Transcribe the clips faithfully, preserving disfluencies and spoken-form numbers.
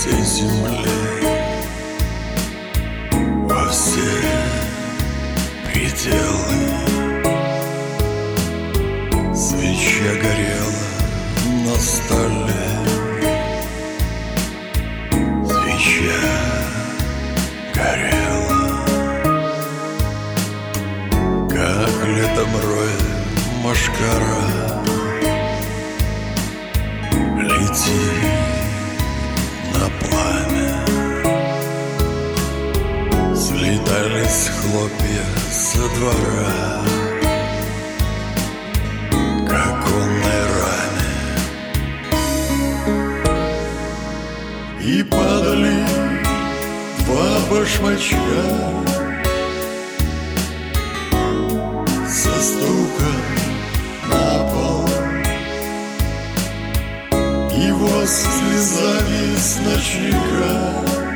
всей земле, во все пределы. Свеча горела на столе, свеча горела, как летом роет мошкара. Лети на пламя, слетались хлопья со двора, к оконной раме, и падали два башмачка со стуком на пол. Его слезами с ночника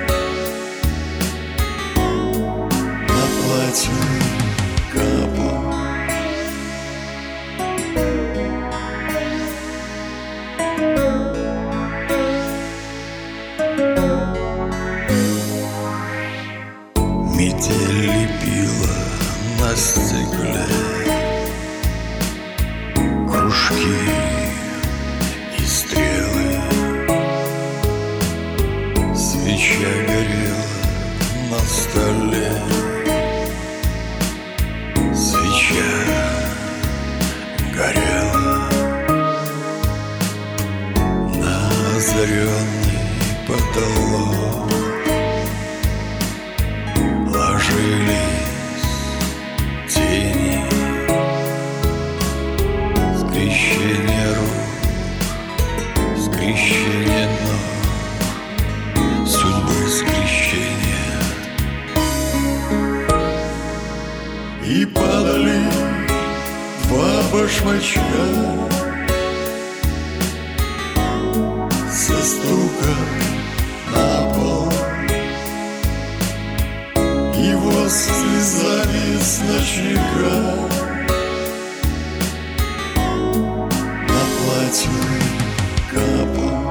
на платье капал. Метель лепила на стекле кружки и стрелы. Свеча горела на столе, свеча горела на озаренный потолок. Ложились тени, скрещение рук, скрещение ног, судьбы скрещения. И падали два башмачка со стуком на пол. Его слезами с ночника на платье капал.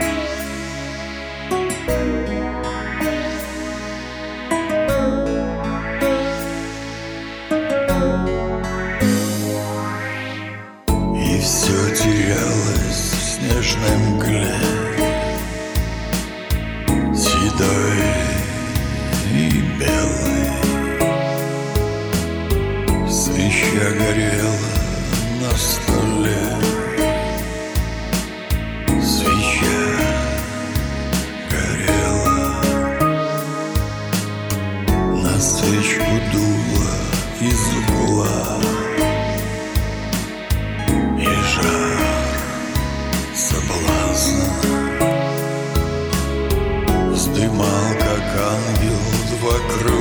И все терялось в снежной мгле, седой и белый. Свеча горела на столе, свеча горела, на свечку дуло из угла, и жар соблазна вздымал, как ангел, два крыла.